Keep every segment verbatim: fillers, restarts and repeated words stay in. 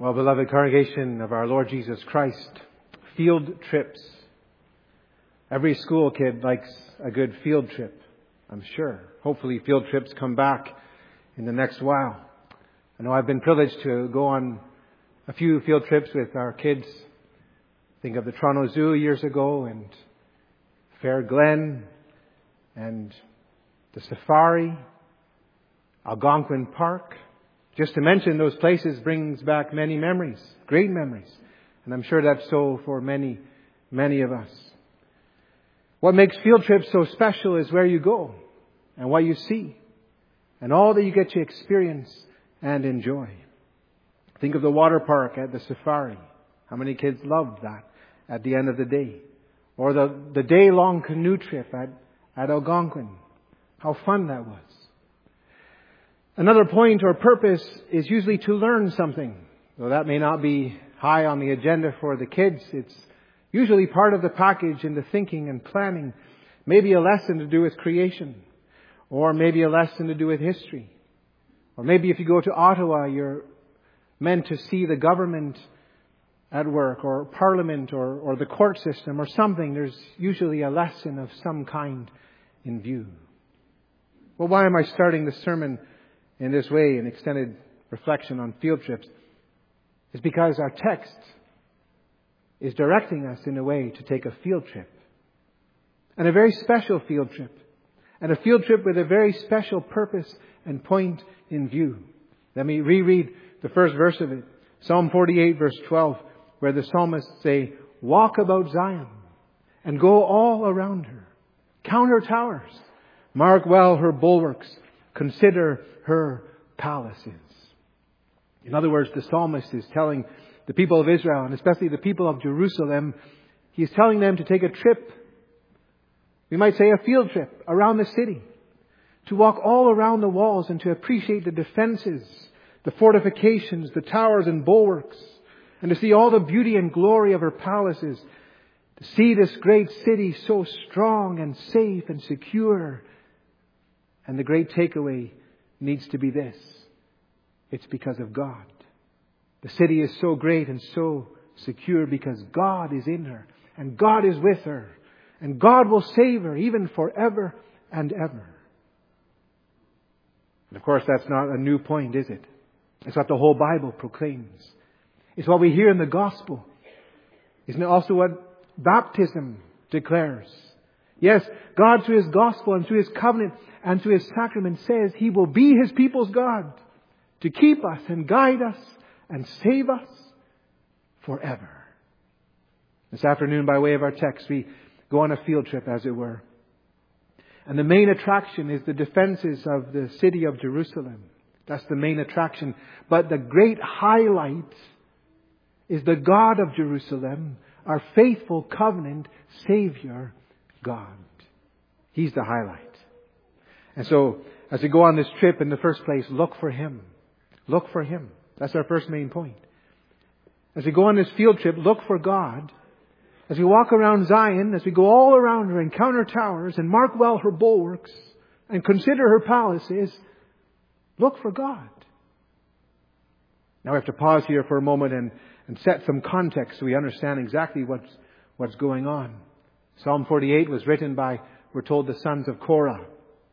Well, beloved congregation of our Lord Jesus Christ, field trips. Every school kid likes a good field trip, I'm sure. Hopefully field trips come back in the next while. I know I've been privileged to go on a few field trips with our kids. Think of the Toronto Zoo years ago and Fair Glen and the Safari, Algonquin Park. Just to mention those places brings back many memories, great memories. And I'm sure that's so for many, many of us. What makes field trips so special is where you go and what you see and all that you get to experience and enjoy. Think of the water park at the Safari. How many kids loved that at the end of the day? Or the, the day-long canoe trip at, at Algonquin. How fun that was. Another point or purpose is usually to learn something. Though that may not be high on the agenda for the kids, it's usually part of the package in the thinking and planning. Maybe a lesson to do with creation. Or maybe a lesson to do with history. Or maybe if you go to Ottawa, you're meant to see the government at work, or Parliament, or, or the court system, or something. There's usually a lesson of some kind in view. Well, why am I starting the sermon in this way, an extended reflection on field trips? Is because our text is directing us in a way to take a field trip. And a very special field trip. And a field trip with a very special purpose and point in view. Let me reread the first verse of it. Psalm forty-eight verse twelve, where the psalmists say, "Walk about Zion and go all around her. Count her towers. Mark well her bulwarks. Consider her palaces." In other words, the psalmist is telling the people of Israel, and especially the people of Jerusalem, he's telling them to take a trip, we might say a field trip, around the city. To walk all around the walls and to appreciate the defenses, the fortifications, the towers and bulwarks, and to see all the beauty and glory of her palaces. To see this great city so strong and safe and secure. And the great takeaway needs to be this. It's because of God. The city is so great and so secure because God is in her. And God is with her. And God will save her even forever and ever. And of course, that's not a new point, is it? It's what the whole Bible proclaims. It's what we hear in the gospel. Isn't it also what baptism declares? Yes, God through His gospel and through His covenant and through His sacrament says He will be His people's God to keep us and guide us and save us forever. This afternoon, by way of our text, we go on a field trip, as it were. And the main attraction is the defenses of the city of Jerusalem. That's the main attraction. But the great highlight is the God of Jerusalem, our faithful covenant Savior God. He's the highlight. And so, as we go on this trip, in the first place, look for Him. Look for Him. That's our first main point. As we go on this field trip, look for God. As we walk around Zion, as we go all around her and count her towers and mark well her bulwarks and consider her palaces, look for God. Now we have to pause here for a moment and, and set some context so we understand exactly what's, what's going on. Psalm forty-eight was written by, we're told, the sons of Korah.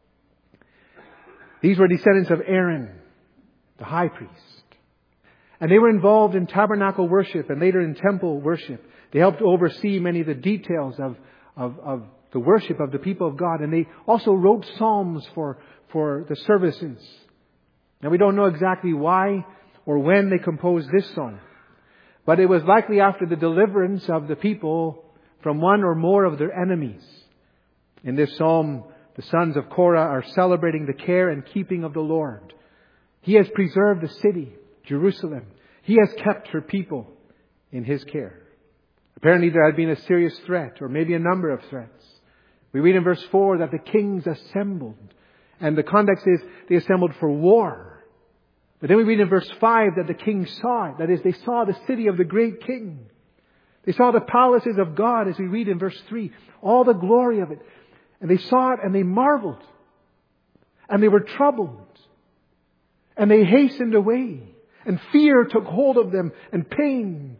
These were descendants of Aaron, the high priest. And they were involved in tabernacle worship and later in temple worship. They helped oversee many of the details of, of, of the worship of the people of God. And they also wrote psalms for, for the services. Now we don't know exactly why or when they composed this song. But it was likely after the deliverance of the people from one or more of their enemies. In this psalm, the sons of Korah are celebrating the care and keeping of the Lord. He has preserved the city, Jerusalem. He has kept her people in His care. Apparently there had been a serious threat, or maybe a number of threats. We read in verse four that the kings assembled. And the context is they assembled for war. But then we read in verse five that the kings saw it. That is, they saw the city of the great king. They saw the palaces of God, as we read in verse three. All the glory of it. And they saw it and they marveled. And they were troubled. And they hastened away. and fear took hold of them, and pain.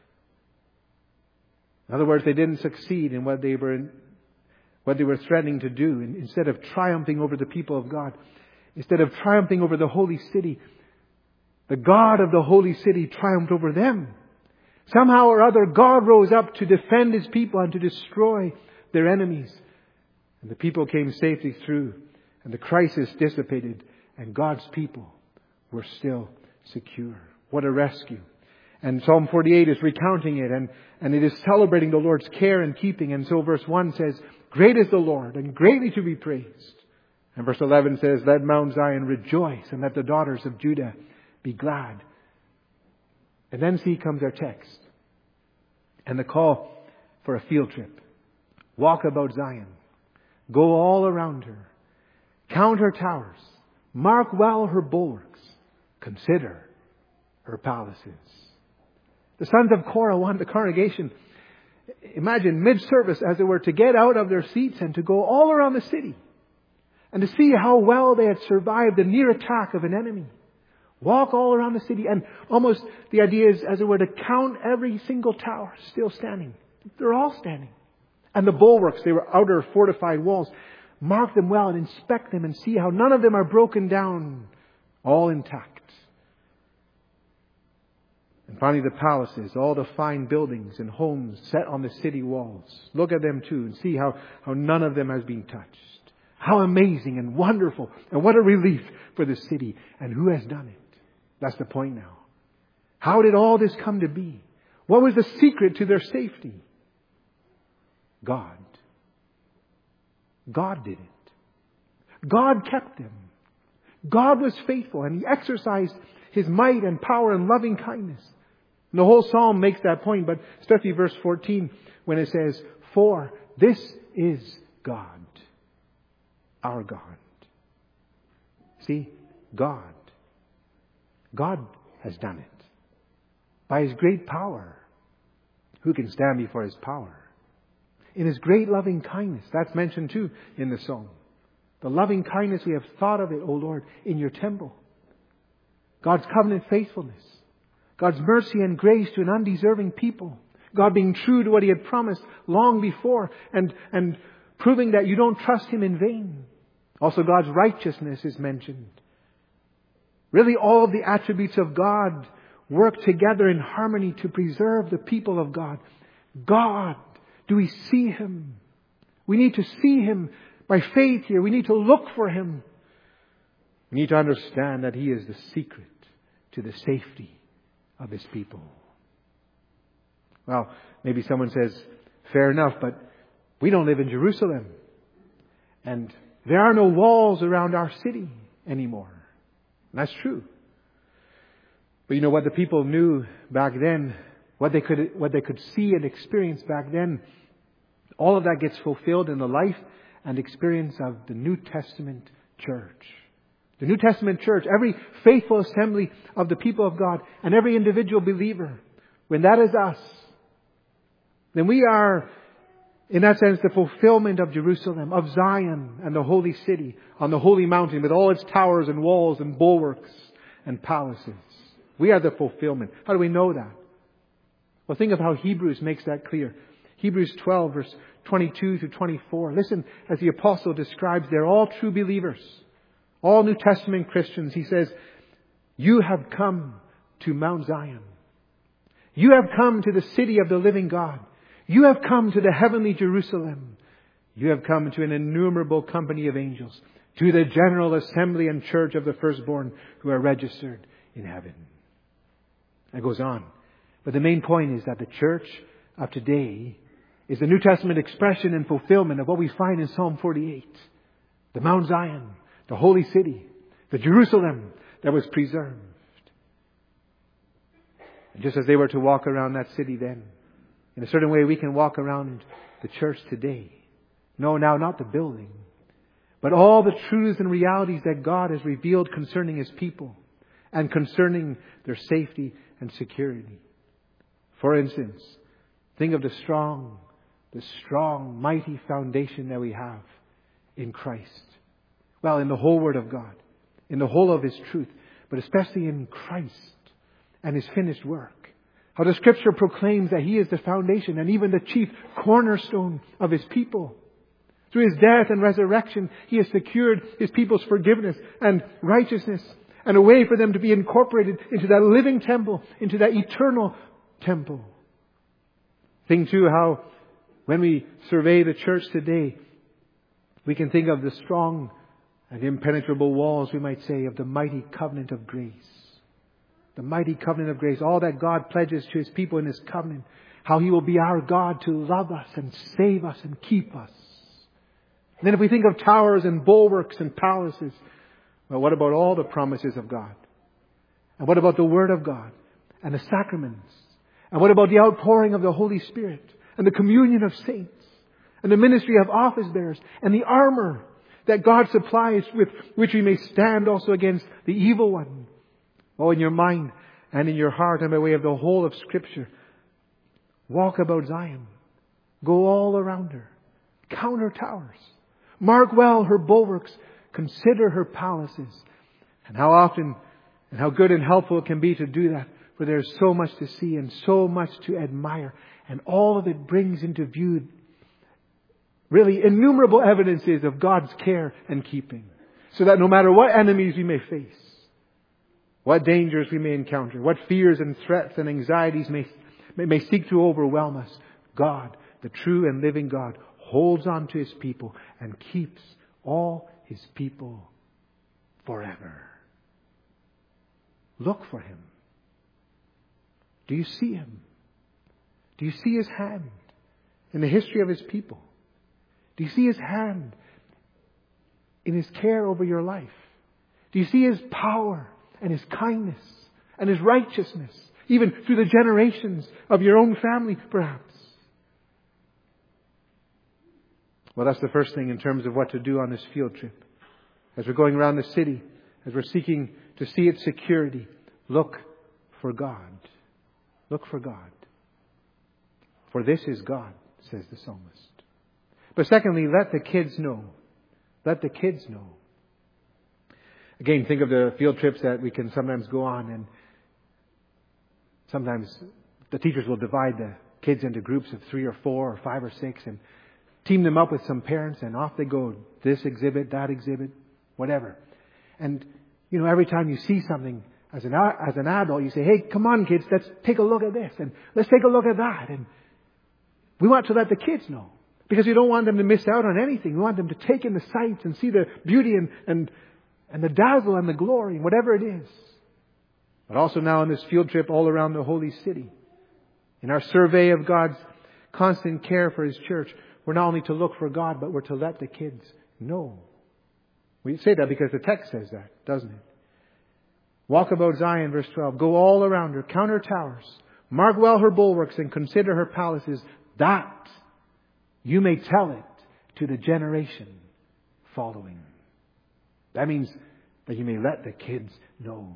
In other words, they didn't succeed in what they were, what they were threatening to do. And instead of triumphing over the people of God, instead of triumphing over the holy city, the God of the holy city triumphed over them. Somehow or other, God rose up to defend His people and to destroy their enemies. And the people came safely through, and the crisis dissipated, and God's people were still secure. What a rescue. And Psalm forty-eight is recounting it, and, and it is celebrating the Lord's care and keeping. And so verse one says, "Great is the Lord, and greatly to be praised." And verse eleven says, "Let Mount Zion rejoice, and let the daughters of Judah be glad." And then see comes our text. And the call for a field trip. Walk about Zion. Go all around her. Count her towers. Mark well her bulwarks. Consider her palaces. The sons of Korah want the congregation, imagine mid-service as it were, to get out of their seats and to go all around the city. And to see how well they had survived the near attack of an enemy. Walk all around the city, and almost the idea is, as it were, to count every single tower still standing. They're all standing. And the bulwarks, they were outer fortified walls. Mark them well and inspect them and see how none of them are broken down, all intact. And finally, the palaces, all the fine buildings and homes set on the city walls. Look at them too and see how, how none of them has been touched. How amazing and wonderful, and what a relief for the city. And who has done it? That's the point now. How did all this come to be? What was the secret to their safety? God. God did it. God kept them. God was faithful, and He exercised His might and power and loving kindness. And the whole psalm makes that point, but especially verse fourteen when it says, "For this is God, our God." See, God. God has done it. By His great power. Who can stand before His power? In His great loving kindness. That's mentioned too in the psalm. The loving kindness, we have thought of it, O Lord, in Your temple. God's covenant faithfulness. God's mercy and grace to an undeserving people. God being true to what He had promised long before, and, and proving that you don't trust Him in vain. Also, God's righteousness is mentioned. Really, all of the attributes of God work together in harmony to preserve the people of God. God, do we see Him? We need to see Him by faith here. We need to look for Him. We need to understand that He is the secret to the safety of His people. Well, maybe someone says, fair enough, but we don't live in Jerusalem. And there are no walls around our city anymore. And that's true. But you know what the people knew back then, what they could what they could see and experience back then, all of that gets fulfilled in the life and experience of the New Testament church. The New Testament church, every faithful assembly of the people of God and every individual believer, when that is us, then we are, in that sense, the fulfillment of Jerusalem, of Zion and the holy city on the holy mountain with all its towers and walls and bulwarks and palaces. We are the fulfillment. How do we know that? Well, think of how Hebrews makes that clear. Hebrews twelve, verse twenty-two to twenty-four. Listen as the apostle describes, they're all true believers. All New Testament Christians. He says, "You have come to Mount Zion. You have come to the city of the living God. You have come to the heavenly Jerusalem. You have come to an innumerable company of angels, to the general assembly and church of the firstborn who are registered in heaven." It goes on. But the main point is that the church of today is the New Testament expression and fulfillment of what we find in Psalm forty-eight. The Mount Zion, the holy city, the Jerusalem that was preserved. And just as they were to walk around that city then, in a certain way we can walk around the church today. No, now not the building, but all the truths and realities that God has revealed concerning His people and concerning their safety and security. For instance, think of the strong, the strong, mighty foundation that we have in Christ. Well, in the whole Word of God, in the whole of His truth, but especially in Christ. and His finished work. How the Scripture proclaims that He is the foundation and even the chief cornerstone of His people. Through His death and resurrection, He has secured His people's forgiveness and righteousness and a way for them to be incorporated into that living temple, into that eternal temple. Think too how when we survey the church today, we can think of the strong and impenetrable walls, we might say, of the mighty covenant of grace. The mighty covenant of grace. All that God pledges to His people in His covenant. How He will be our God to love us and save us and keep us. And then if we think of towers and bulwarks and palaces, well, what about all the promises of God? And what about the Word of God and the sacraments? And what about the outpouring of the Holy Spirit and the communion of saints and the ministry of office bearers and the armor that God supplies with which we may stand also against the evil one? Oh, in your mind and in your heart and by way of the whole of Scripture, walk about Zion. Go all around her. Count her towers. Mark well her bulwarks. Consider her palaces. And how often and how good and helpful it can be to do that. For there's so much to see and so much to admire. And all of it brings into view really innumerable evidences of God's care and keeping. So that no matter what enemies we may face, what dangers we may encounter, what fears and threats and anxieties may, may, may seek to overwhelm us, God, the true and living God, holds on to His people and keeps all His people forever. Look for Him. Do you see Him? Do you see His hand in the history of His people? Do you see His hand in His care over your life? Do you see His power and His kindness and His righteousness, even through the generations of your own family, perhaps? Well, that's the first thing in terms of what to do on this field trip. As we're going around the city, as we're seeking to see its security, look for God. Look for God. For this is God, says the psalmist. But secondly, let the kids know. Let the kids know. Again, think of the field trips that we can sometimes go on, and sometimes the teachers will divide the kids into groups of three or four or five or six and team them up with some parents, and off they go. This exhibit, that exhibit, whatever. And, you know, every time you see something as an, as an adult, you say, hey, come on kids, let's take a look at this and let's take a look at that. And we want to let the kids know. Because we don't want them to miss out on anything. We want them to take in the sights and see the beauty and, and, and the dazzle and the glory, whatever it is. But also now on this field trip all around the Holy City, in our survey of God's constant care for His church, we're not only to look for God, but we're to let the kids know. We say that because the text says that, doesn't it? Walk about Zion, verse twelve. Go all around her, count her towers, mark well her bulwarks, and consider her palaces, that you may tell it to the generation following. That means that you may let the kids know.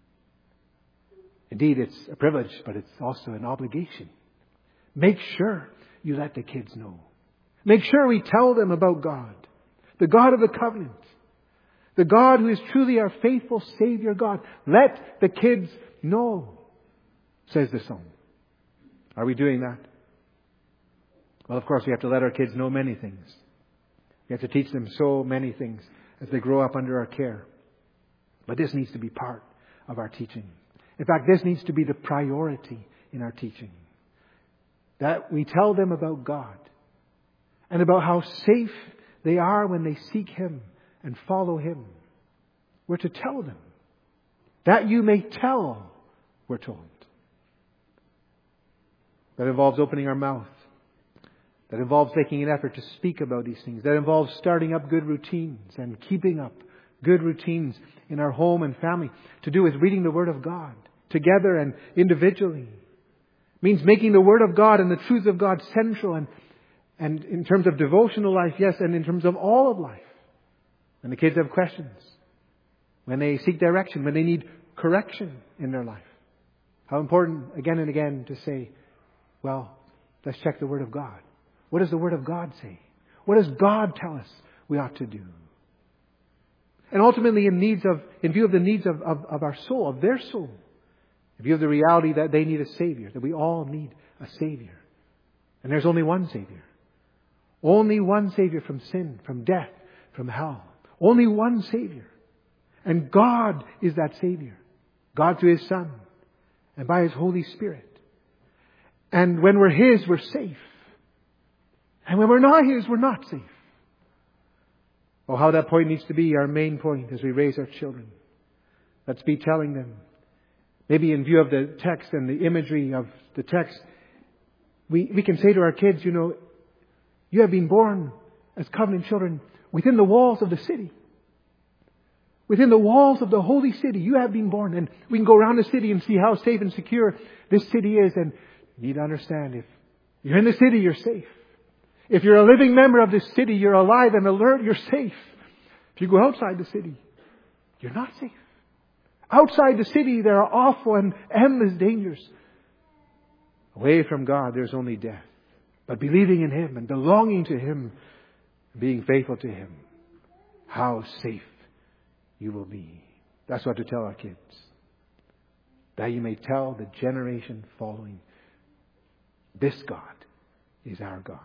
Indeed, it's a privilege, but it's also an obligation. Make sure you let the kids know. Make sure we tell them about God, the God of the covenant, the God who is truly our faithful Savior God. Let the kids know, says the psalm. Are we doing that? Well, of course, we have to let our kids know many things. We have to teach them so many things as they grow up under our care. But this needs to be part of our teaching. In fact, this needs to be the priority in our teaching. That we tell them about God and about how safe they are when they seek Him and follow Him. We're to tell them. That you may tell, we're told. That involves opening our mouth. That involves making an effort to speak about these things. That involves starting up good routines and keeping up good routines in our home and family. To do with reading the Word of God together and individually. It means making the Word of God and the truths of God central, and, and in terms of devotional life, yes, and in terms of all of life. When the kids have questions, when they seek direction, when they need correction in their life. How important again and again to say, well, let's check the Word of God. What does the Word of God say? What does God tell us we ought to do? And ultimately in needs of, in view of the needs of, of, of our soul, of their soul. In view of the reality that they need a Savior, that we all need a Savior. And there's only one Savior. Only one Savior from sin, from death, from hell. Only one Savior. And God is that Savior. God through His Son. And by His Holy Spirit. And when we're His, we're safe. And when we're not His, we're not safe. Oh, how that point needs to be our main point as we raise our children. Let's be telling them, maybe in view of the text and the imagery of the text, we, we can say to our kids, you know, you have been born as covenant children within the walls of the city. Within the walls of the holy city, you have been born. And we can go around the city and see how safe and secure this city is. And you need to understand, if you're in the city, you're safe. If you're a living member of this city, you're alive and alert, you're safe. If you go outside the city, you're not safe. Outside the city, there are awful and endless dangers. Away from God, there's only death. But believing in Him and belonging to Him, being faithful to Him, how safe you will be. That's what to tell our kids. That you may tell the generation following, this God is our God.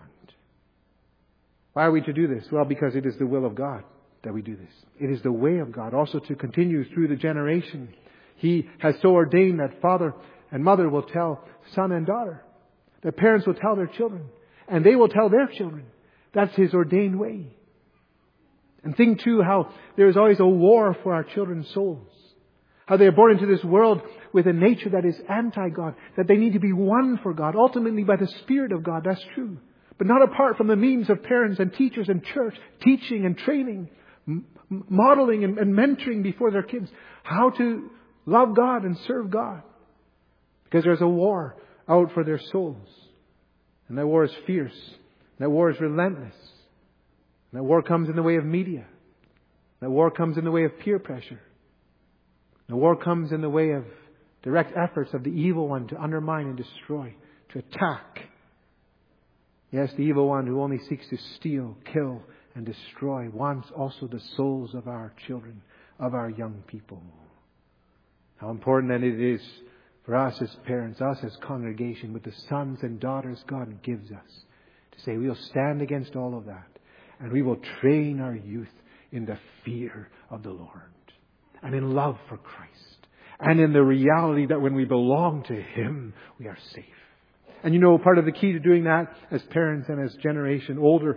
Why are we to do this? Well, because it is the will of God that we do this. It is the way of God also to continue through the generation. He has so ordained that father and mother will tell son and daughter. Their parents will tell their children. And they will tell their children. That's His ordained way. And think too how there is always a war for our children's souls. How they are born into this world with a nature that is anti-God. That they need to be won for God. Ultimately by the Spirit of God. That's true. But not apart from the means of parents and teachers and church. Teaching and training. M- modeling and, and mentoring before their kids. How to love God and serve God. Because there's a war out for their souls. And that war is fierce. That war is relentless. And that war comes in the way of media. That war comes in the way of peer pressure. The war comes in the way of direct efforts of the evil one to undermine and destroy, to attack. Yes, the evil one who only seeks to steal, kill, and destroy wants also the souls of our children, of our young people. How important then it is for us as parents, us as congregation, with the sons and daughters God gives us, to say we'll stand against all of that. And we will train our youth in the fear of the Lord. And in love for Christ. And in the reality that when we belong to Him, we are safe. And you know, part of the key to doing that as parents and as generation older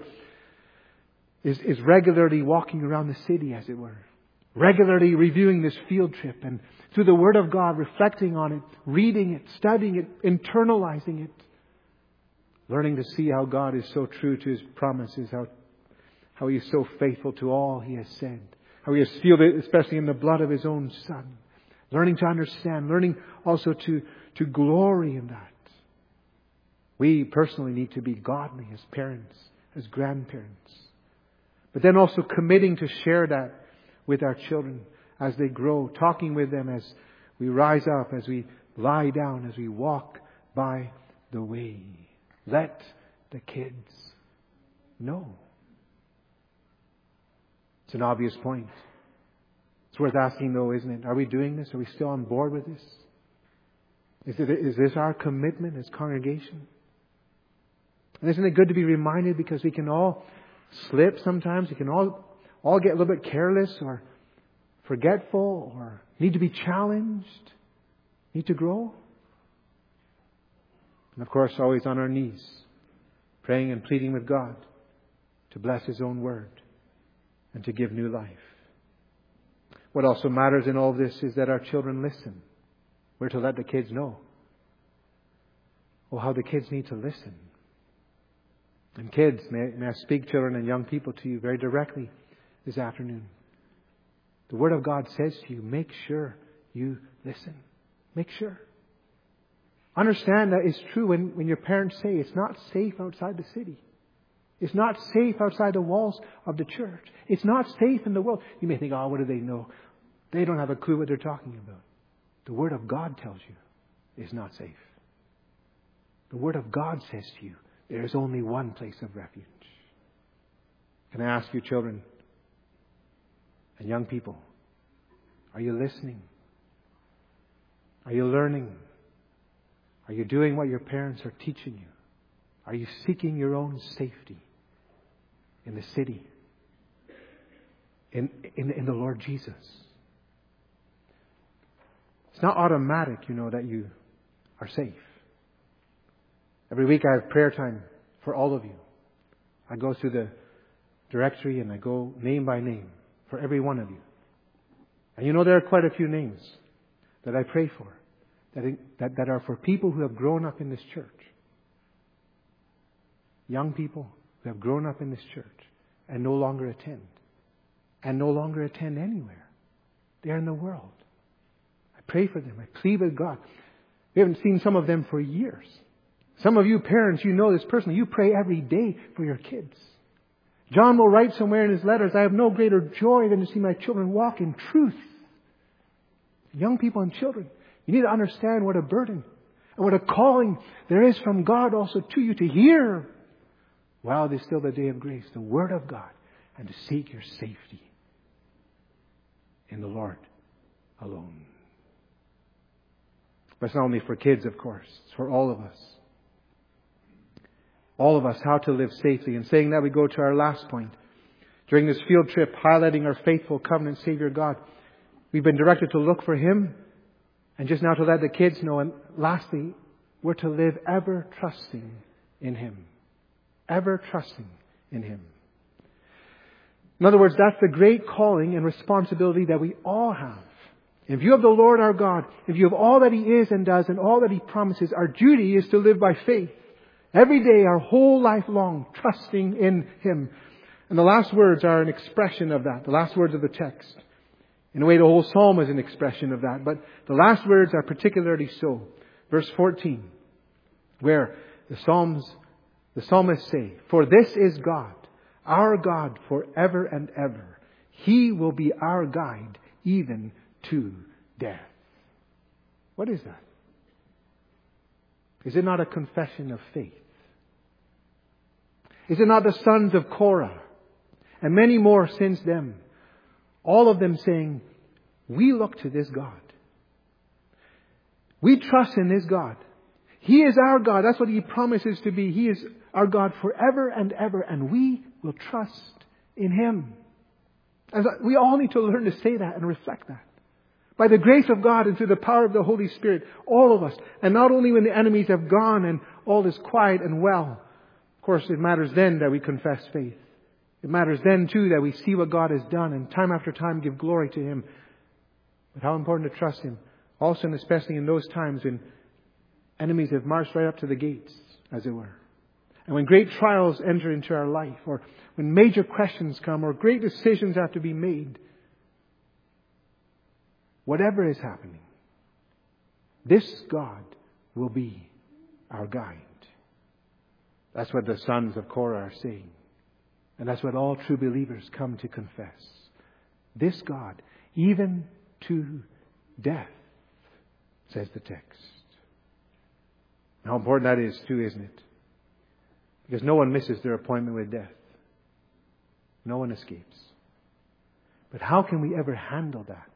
is, is regularly walking around the city, as it were. Regularly reviewing this field trip. And through the Word of God, reflecting on it, reading it, studying it, internalizing it. Learning to see how God is so true to His promises, how How He is so faithful to all He has said. How He has sealed it, especially in the blood of His own Son. Learning to understand. Learning also to, to glory in that. We personally need to be godly as parents, as grandparents. But then also committing to share that with our children as they grow. Talking with them as we rise up, as we lie down, as we walk by the way. Let the kids know. It's an obvious point. It's worth asking though, isn't it? Are we doing this? Are we still on board with this? Is, it, is this our commitment as congregation? And isn't it good to be reminded, because we can all slip sometimes. We can all, all get a little bit careless or forgetful or need to be challenged, need to grow. And of course, always on our knees, praying and pleading with God to bless His own word and to give new life. What also matters in all of this is that our children listen. We're to let the kids know. Oh, how the kids need to listen. And kids, may, may I speak, children and young people, to you very directly this afternoon. The Word of God says to you, make sure you listen. Make sure. Understand that it's true when, when your parents say it's not safe outside the city. It's not safe outside the walls of the church. It's not safe in the world. You may think, oh, what do they know? They don't have a clue what they're talking about. The Word of God tells you it's not safe. The Word of God says to you, there is only one place of refuge. Can I ask you, children and young people, are you listening? Are you learning? Are you doing what your parents are teaching you? Are you seeking your own safety in the city? In, in, in the Lord Jesus? It's not automatic, you know, that you are safe. Every week I have prayer time for all of you. I go through the directory and I go name by name for every one of you. And you know there are quite a few names that I pray for that, that, that are for people who have grown up in this church. Young people who have grown up in this church and no longer attend. And no longer attend anywhere. They are in the world. I pray for them. I plead with God. We haven't seen some of them for years. Some of you parents, you know this personally. You pray every day for your kids. John will write somewhere in his letters, I have no greater joy than to see my children walk in truth. Young people and children, you need to understand what a burden and what a calling there is from God also to you to hear, while it is still the day of grace, the Word of God, and to seek your safety in the Lord alone. But it's not only for kids, of course. It's for all of us. All of us, how to live safely. And saying that, we go to our last point. During this field trip, highlighting our faithful covenant Savior God, we've been directed to look for Him. And just now to let the kids know. And lastly, we're to live ever trusting in Him. Ever trusting in Him. In other words, that's the great calling and responsibility that we all have. In view of the Lord our God, in view of all that He is and does and all that He promises, our duty is to live by faith. Every day, our whole life long, trusting in Him. And the last words are an expression of that. The last words of the text. In a way, the whole psalm is an expression of that. But the last words are particularly so. Verse fourteen, where the Psalms, the psalmists say, "For this is God, our God forever and ever. He will be our guide even to death." What is that? Is it not a confession of faith? Is it not the sons of Korah and many more since them, all of them saying, we look to this God. We trust in this God. He is our God. That's what He promises to be. He is our God forever and ever, and we will trust in Him. As we all need to learn to say that and reflect that. By the grace of God and through the power of the Holy Spirit, all of us, and not only when the enemies have gone and all is quiet and well. Of course, it matters then that we confess faith. It matters then too that we see what God has done and time after time give glory to Him. But how important to trust Him. Also and especially in those times when enemies have marched right up to the gates, as it were. And when great trials enter into our life, or when major questions come, or great decisions have to be made. Whatever is happening, this God will be our guide. That's what the sons of Korah are saying. And that's what all true believers come to confess. This God, even to death, says the text. How important that is too, isn't it? Because no one misses their appointment with death. No one escapes. But how can we ever handle that?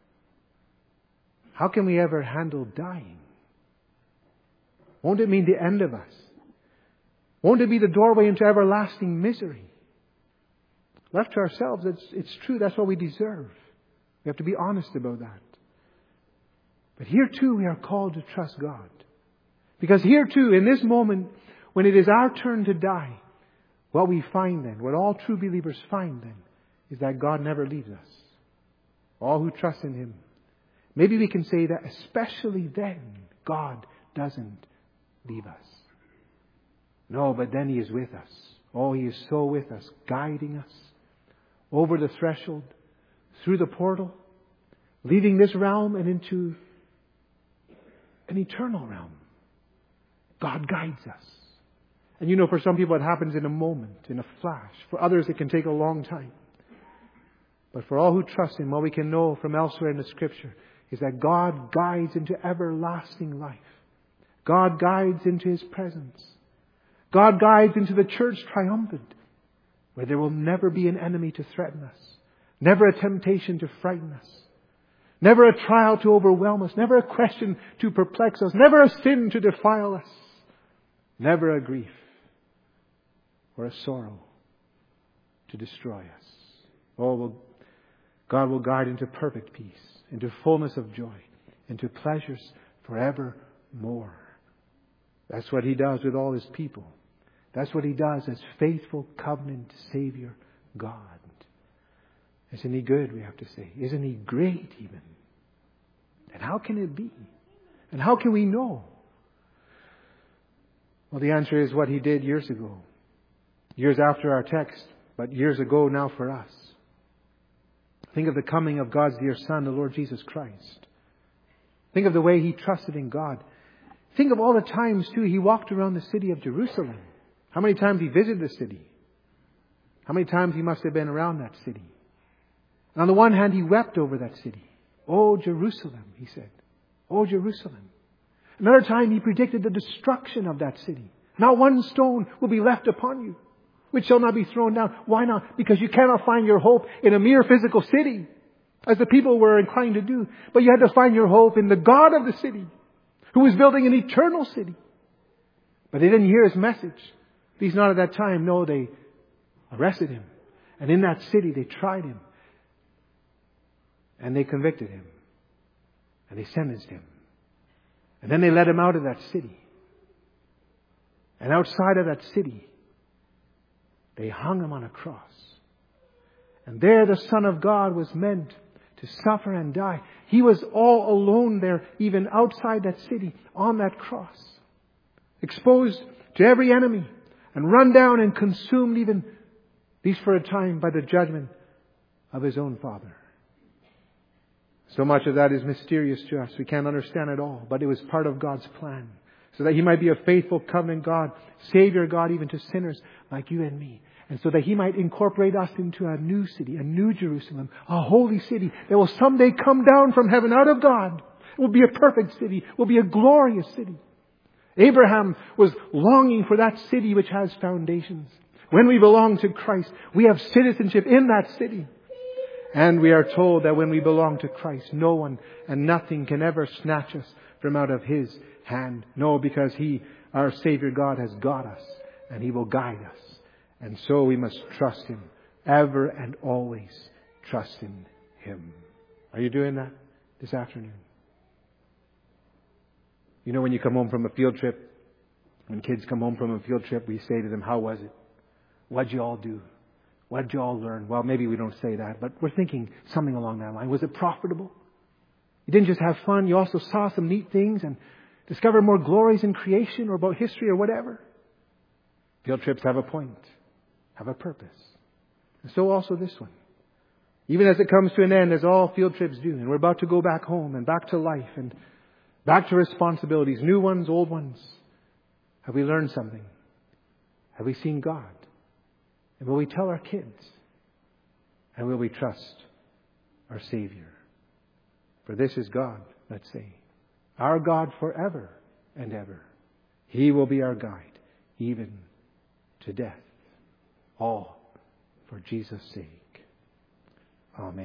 How can we ever handle dying? Won't it mean the end of us? Won't it be the doorway into everlasting misery? Left to ourselves, it's, it's true, that's what we deserve. We have to be honest about that. But here too we are called to trust God. Because here too, in this moment, when it is our turn to die, what we find then, what all true believers find then, is that God never leaves us. All who trust in Him. Maybe we can say that especially then, God doesn't leave us. No, but then He is with us. Oh, He is so with us, guiding us over the threshold, through the portal, leaving this realm and into an eternal realm. God guides us. And you know, for some people it happens in a moment, in a flash. For others it can take a long time. But for all who trust Him, what we can know from elsewhere in the Scripture is that God guides into everlasting life. God guides into His presence. God guides into the church triumphant, where there will never be an enemy to threaten us, never a temptation to frighten us, Never a trial to overwhelm us. Never a question to perplex us. Never a sin to defile us. Never a grief or a sorrow to destroy us. Oh, well, God will guide into perfect peace, into fullness of joy, into pleasures forevermore. That's what He does with all His people. That's what He does as faithful covenant Savior God. Isn't He good, we have to say? Isn't He great even? And how can it be? And how can we know? Well, the answer is what He did years ago. Years after our text, but years ago now for us. Think of the coming of God's dear Son, the Lord Jesus Christ. Think of the way He trusted in God. Think of all the times, too, He walked around the city of Jerusalem. How many times He visited the city? How many times He must have been around that city? And on the one hand, He wept over that city. Oh, Jerusalem, He said. Oh, Jerusalem. Another time, He predicted the destruction of that city. Not one stone will be left upon you, which shall not be thrown down. Why not? Because you cannot find your hope in a mere physical city, as the people were inclined to do. But you had to find your hope in the God of the city, who was building an eternal city. But they didn't hear His message. At least not at that time. No, they arrested Him. And in that city, they tried Him. And they convicted Him. And they sentenced Him. And then they let Him out of that city. And outside of that city, they hung Him on a cross. And there the Son of God was meant to suffer and die. He was all alone there, even outside that city, on that cross. Exposed to every enemy and run down and consumed, even, at least for a time, by the judgment of His own Father. So much of that is mysterious to us. We can't understand it all. But it was part of God's plan. So that He might be a faithful covenant God, Savior God even to sinners like you and me. And so that He might incorporate us into a new city, a new Jerusalem, a holy city that will someday come down from heaven out of God. It will be a perfect city. It will be a glorious city. Abraham was longing for that city which has foundations. When we belong to Christ, we have citizenship in that city. And we are told that when we belong to Christ, no one and nothing can ever snatch us from out of His hand. No, because He, our Savior God, has got us and He will guide us. And so we must trust Him. Ever and always trust in Him. Are you doing that this afternoon? You know, when you come home from a field trip, when kids come home from a field trip, we say to them, how was it? What'd you all do? What did you all learn? Well, maybe we don't say that, but we're thinking something along that line. Was it profitable? You didn't just have fun. You also saw some neat things and discovered more glories in creation or about history or whatever. Field trips have a point, have a purpose. And so also this one. Even as it comes to an end, as all field trips do, and we're about to go back home and back to life and back to responsibilities, new ones, old ones. Have we learned something? Have we seen God? And will we tell our kids? And will we trust our Savior? For this is God, let's say, our God forever and ever. He will be our guide, even to death. All for Jesus' sake. Amen.